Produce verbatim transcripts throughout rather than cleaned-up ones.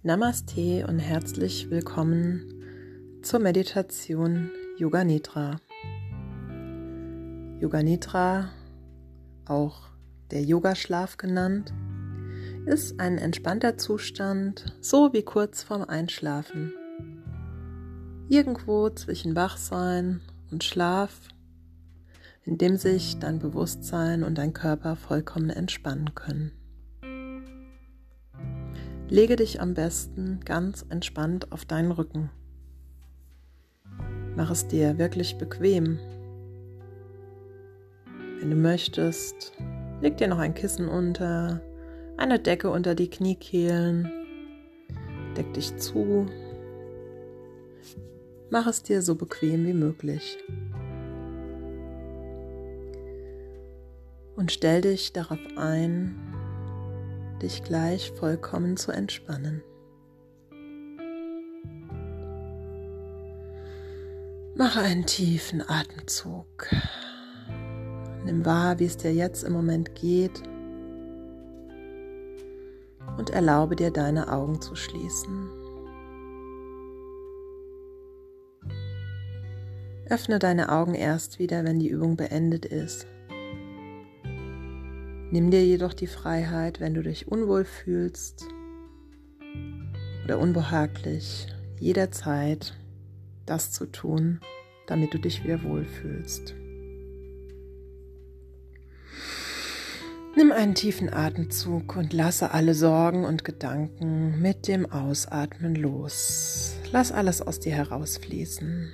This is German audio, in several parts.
Namaste und herzlich willkommen zur Meditation Yoga Nidra. Yoga Nidra, auch der Yogaschlaf genannt, ist ein entspannter Zustand, so wie kurz vorm Einschlafen. Irgendwo zwischen Wachsein und Schlaf, in dem sich dein Bewusstsein und dein Körper vollkommen entspannen können. Lege dich am besten ganz entspannt auf deinen Rücken. Mach es dir wirklich bequem. Wenn du möchtest, leg dir noch ein Kissen unter, eine Decke unter die Kniekehlen, deck dich zu. Mach es dir so bequem wie möglich. Und stell dich darauf ein, dich gleich vollkommen zu entspannen. Mache einen tiefen Atemzug. Nimm wahr, wie es dir jetzt im Moment geht und erlaube dir, deine Augen zu schließen. Öffne deine Augen erst wieder, wenn die Übung beendet ist. Nimm dir jedoch die Freiheit, wenn du dich unwohl fühlst oder unbehaglich, jederzeit das zu tun, damit du dich wieder wohlfühlst. Nimm einen tiefen Atemzug und lasse alle Sorgen und Gedanken mit dem Ausatmen los. Lass alles aus dir herausfließen.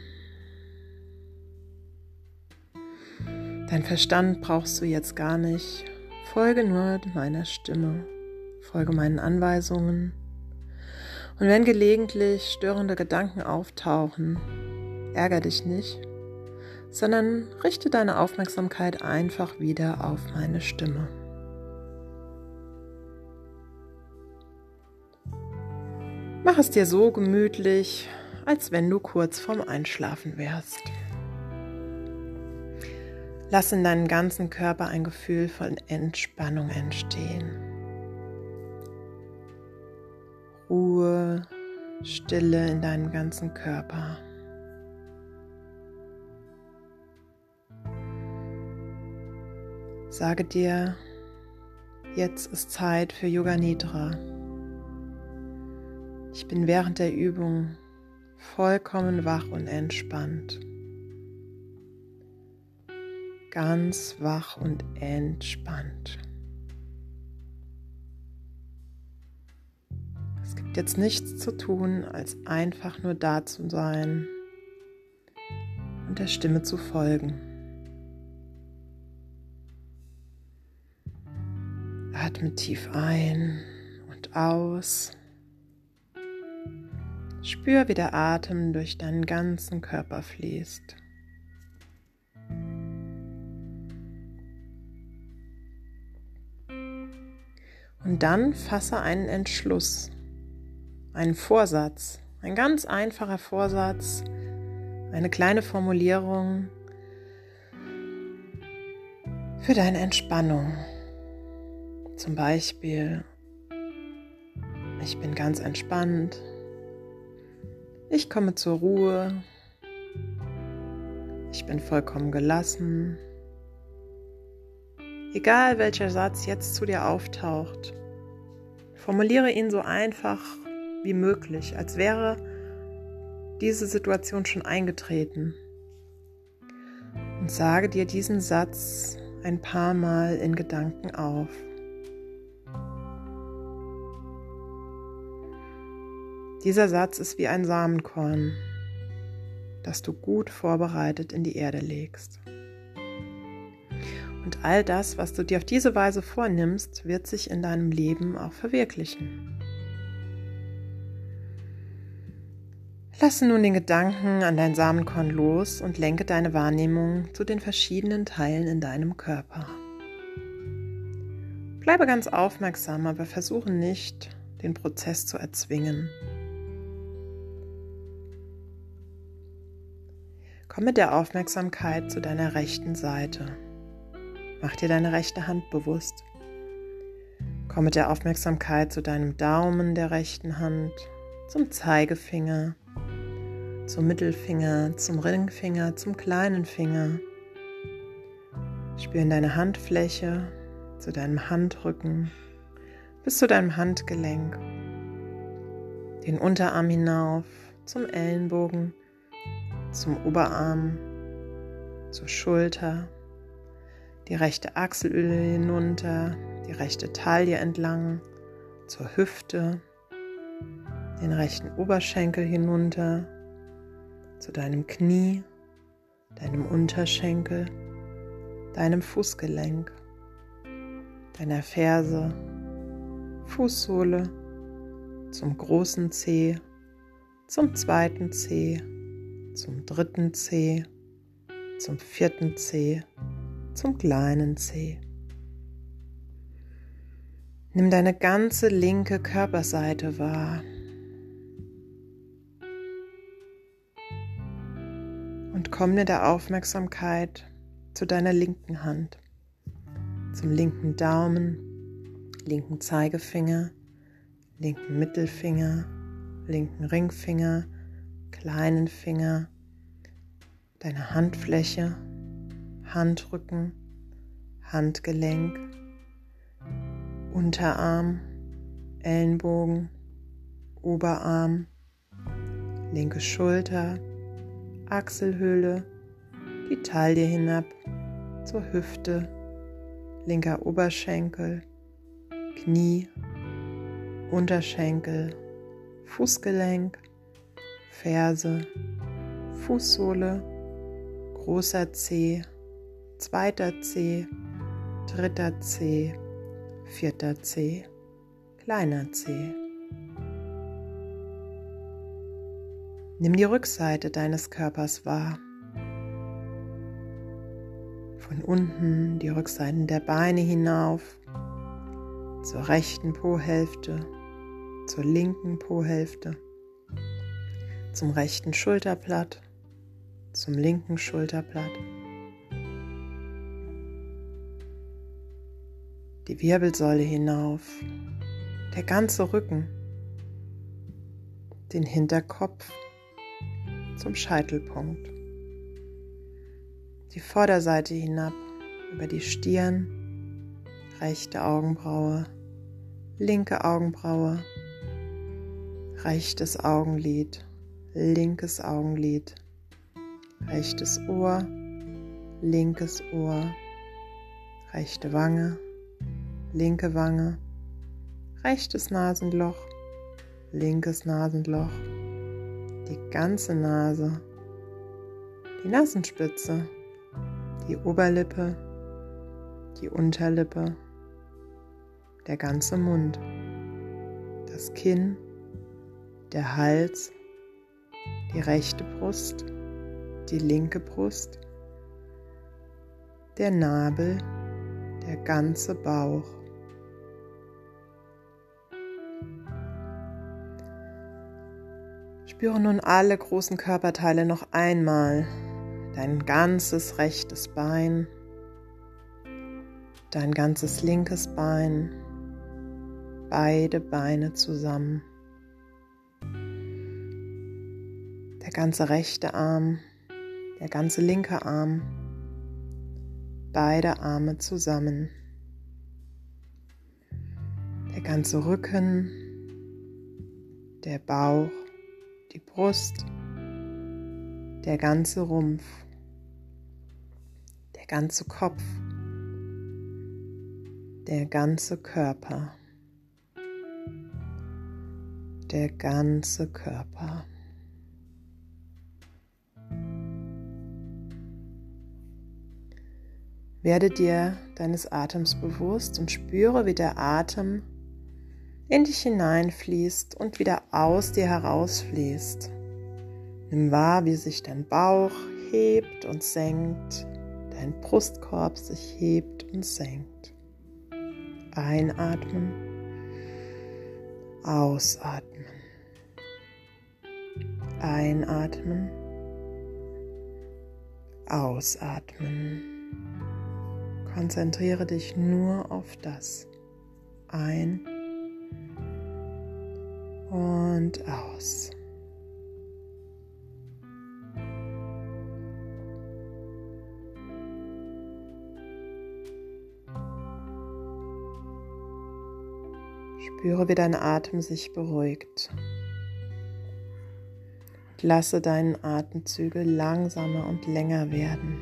Dein Verstand brauchst du jetzt gar nicht. Folge nur meiner Stimme, folge meinen Anweisungen. Und wenn gelegentlich störende Gedanken auftauchen, ärgere dich nicht, sondern richte deine Aufmerksamkeit einfach wieder auf meine Stimme. Mach es dir so gemütlich, als wenn du kurz vorm Einschlafen wärst. Lass in deinem ganzen Körper ein Gefühl von Entspannung entstehen. Ruhe, Stille in deinem ganzen Körper. Sage dir, jetzt ist Zeit für Yoga Nidra. Ich bin während der Übung vollkommen wach und entspannt. Ganz wach und entspannt. Es gibt jetzt nichts zu tun, als einfach nur da zu sein und der Stimme zu folgen. Atme tief ein und aus. Spür, wie der Atem durch deinen ganzen Körper fließt. Und dann fasse einen Entschluss, einen Vorsatz, ein ganz einfacher Vorsatz, eine kleine Formulierung für deine Entspannung. Zum Beispiel, ich bin ganz entspannt, ich komme zur Ruhe, ich bin vollkommen gelassen. Egal welcher Satz jetzt zu dir auftaucht, formuliere ihn so einfach wie möglich, als wäre diese Situation schon eingetreten. Und sage dir diesen Satz ein paar Mal in Gedanken auf. Dieser Satz ist wie ein Samenkorn, das du gut vorbereitet in die Erde legst. Und all das, was du dir auf diese Weise vornimmst, wird sich in deinem Leben auch verwirklichen. Lasse nun den Gedanken an dein Samenkorn los und lenke deine Wahrnehmung zu den verschiedenen Teilen in deinem Körper. Bleibe ganz aufmerksam, aber versuche nicht, den Prozess zu erzwingen. Komm mit der Aufmerksamkeit zu deiner rechten Seite. Mach dir deine rechte Hand bewusst. Komm mit der Aufmerksamkeit zu deinem Daumen der rechten Hand, zum Zeigefinger, zum Mittelfinger, zum Ringfinger, zum kleinen Finger. Spür in deine Handfläche, zu deinem Handrücken, bis zu deinem Handgelenk. Den Unterarm hinauf, zum Ellenbogen, zum Oberarm, zur Schulter, die rechte Achselhöhle hinunter, die rechte Taille entlang, zur Hüfte, den rechten Oberschenkel hinunter, zu deinem Knie, deinem Unterschenkel, deinem Fußgelenk, deiner Ferse, Fußsohle, zum großen Zeh, zum zweiten Zeh, zum dritten Zeh, zum vierten Zeh, zum kleinen Zeh. Nimm deine ganze linke Körperseite wahr und komm mit der Aufmerksamkeit zu deiner linken Hand, zum linken Daumen, linken Zeigefinger, linken Mittelfinger, linken Ringfinger, kleinen Finger, deiner Handfläche, Handrücken, Handgelenk, Unterarm, Ellenbogen, Oberarm, linke Schulter, Achselhöhle, die Taille hinab zur Hüfte, linker Oberschenkel, Knie, Unterschenkel, Fußgelenk, Ferse, Fußsohle, großer Zeh, zweiter Zeh, dritter Zeh, vierter Zeh, kleiner Zeh. Nimm die Rückseite deines Körpers wahr. Von unten die Rückseiten der Beine hinauf, zur rechten Po-Hälfte, zur linken Po-Hälfte, zum rechten Schulterblatt, zum linken Schulterblatt. Die Wirbelsäule hinauf, der ganze Rücken, den Hinterkopf zum Scheitelpunkt, die Vorderseite hinab über die Stirn, rechte Augenbraue, linke Augenbraue, rechtes Augenlid, linkes Augenlid, rechtes Ohr, linkes Ohr, rechte Wange, linke Wange, rechtes Nasenloch, linkes Nasenloch, die ganze Nase, die Nasenspitze, die Oberlippe, die Unterlippe, der ganze Mund, das Kinn, der Hals, die rechte Brust, die linke Brust, der Nabel, der ganze Bauch. Spüre nun alle großen Körperteile noch einmal, dein ganzes rechtes Bein, dein ganzes linkes Bein, beide Beine zusammen, der ganze rechte Arm, der ganze linke Arm, beide Arme zusammen, der ganze Rücken, der Bauch, die Brust, der ganze Rumpf, der ganze Kopf, der ganze Körper, der ganze Körper. Werde dir deines Atems bewusst und spüre, wie der Atem in dich hineinfließt und wieder aus dir herausfließt. Nimm wahr, wie sich dein Bauch hebt und senkt, dein Brustkorb sich hebt und senkt. Einatmen, ausatmen. Einatmen, ausatmen. Konzentriere dich nur auf das. ein und aus. Spüre, wie dein Atem sich beruhigt. Und lasse deine Atemzüge langsamer und länger werden.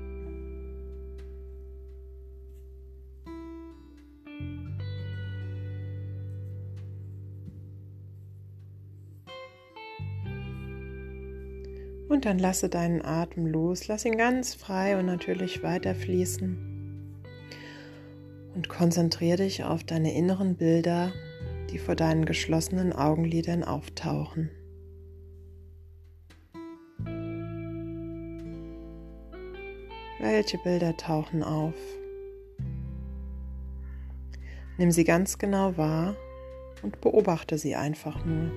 Und dann lasse deinen Atem los, lass ihn ganz frei und natürlich weiterfließen. Und konzentriere dich auf deine inneren Bilder, die vor deinen geschlossenen Augenlidern auftauchen. Welche Bilder tauchen auf? Nimm sie ganz genau wahr und beobachte sie einfach nur.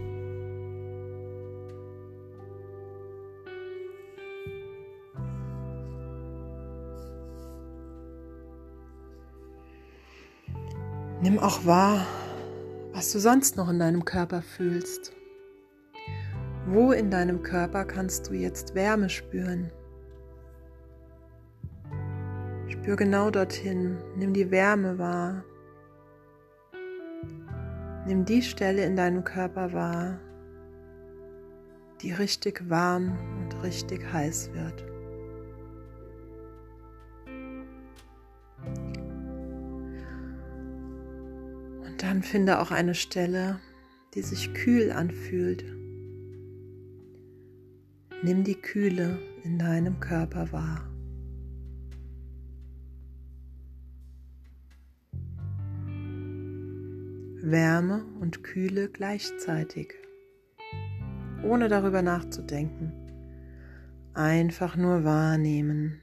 Nimm auch wahr, was du sonst noch in deinem Körper fühlst. Wo in deinem Körper kannst du jetzt Wärme spüren? Spür genau dorthin, nimm die Wärme wahr. Nimm die Stelle in deinem Körper wahr, die richtig warm und richtig heiß wird. Und dann finde auch eine Stelle, die sich kühl anfühlt. Nimm die Kühle in deinem Körper wahr. Wärme und Kühle gleichzeitig, ohne darüber nachzudenken. Einfach nur wahrnehmen.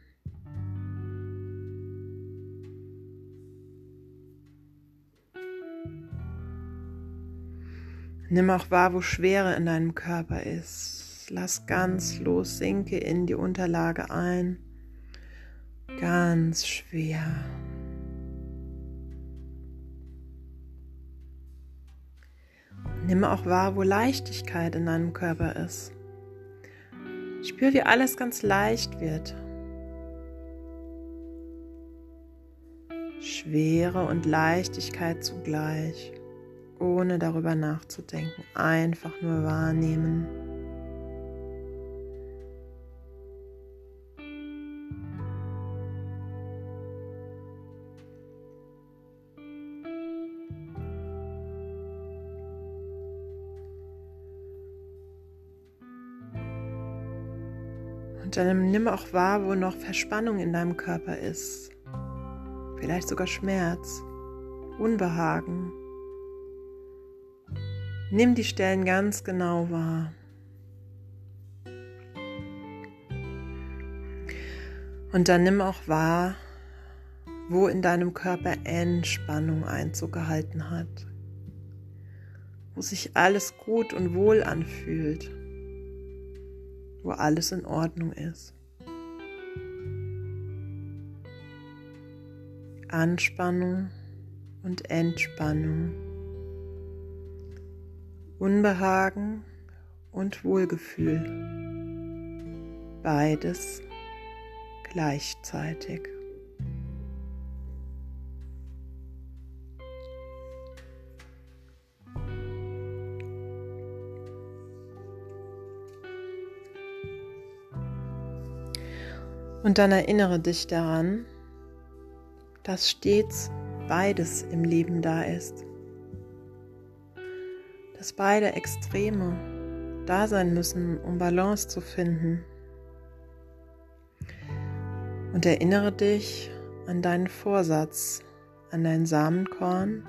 Nimm auch wahr, wo Schwere in deinem Körper ist. Lass ganz los, sinke in die Unterlage ein. Ganz schwer. Nimm auch wahr, wo Leichtigkeit in deinem Körper ist. Spür, wie alles ganz leicht wird. Schwere und Leichtigkeit zugleich, ohne darüber nachzudenken. Einfach nur wahrnehmen. Und dann nimm auch wahr, wo noch Verspannung in deinem Körper ist. Vielleicht sogar Schmerz, Unbehagen. Nimm die Stellen ganz genau wahr. Und dann nimm auch wahr, wo in deinem Körper Entspannung Einzug gehalten hat. Wo sich alles gut und wohl anfühlt. Wo alles in Ordnung ist. Anspannung und Entspannung, Unbehagen und Wohlgefühl, beides gleichzeitig. Und dann erinnere dich daran, dass stets beides im Leben da ist. Dass beide Extreme da sein müssen, um Balance zu finden. Und erinnere dich an deinen Vorsatz, an dein Samenkorn,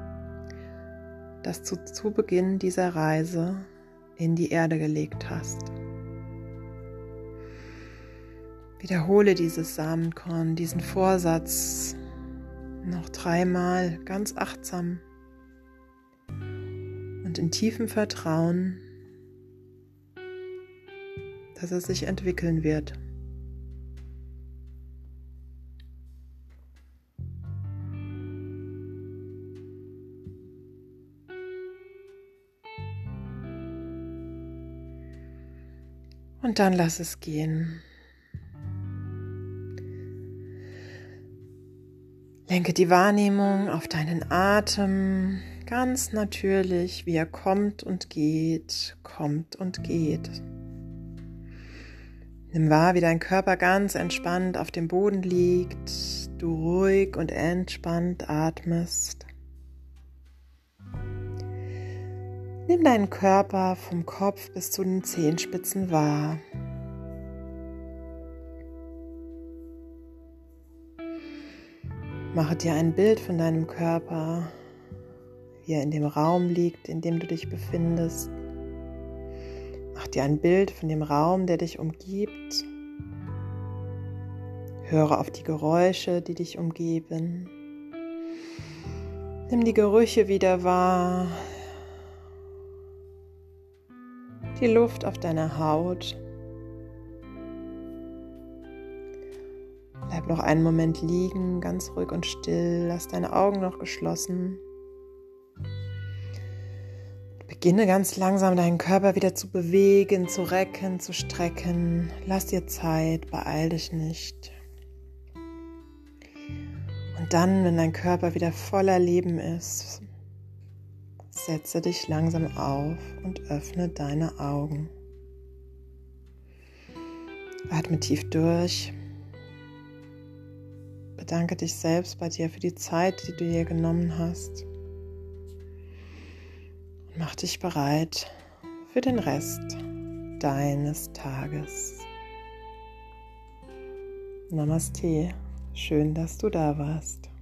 das du zu Beginn dieser Reise in die Erde gelegt hast. Wiederhole dieses Samenkorn, diesen Vorsatz noch dreimal ganz achtsam und in tiefem Vertrauen, dass er sich entwickeln wird. Und dann lass es gehen. Lenke die Wahrnehmung auf deinen Atem, ganz natürlich, wie er kommt und geht, kommt und geht. Nimm wahr, wie dein Körper ganz entspannt auf dem Boden liegt, du ruhig und entspannt atmest. Nimm deinen Körper vom Kopf bis zu den Zehenspitzen wahr. Mache dir ein Bild von deinem Körper, wie er in dem Raum liegt, in dem du dich befindest. Mach dir ein Bild von dem Raum, der dich umgibt. Höre auf die Geräusche, die dich umgeben. Nimm die Gerüche wieder wahr. Die Luft auf deiner Haut. Bleib noch einen Moment liegen, ganz ruhig und still. Lass deine Augen noch geschlossen. Beginne ganz langsam deinen Körper wieder zu bewegen, zu recken, zu strecken. Lass dir Zeit, beeil dich nicht. Und dann, wenn dein Körper wieder voller Leben ist, setze dich langsam auf und öffne deine Augen. Atme tief durch. Bedanke dich selbst bei dir für die Zeit, die du dir genommen hast. Und mach dich bereit für den Rest deines Tages. Namaste. Schön, dass du da warst.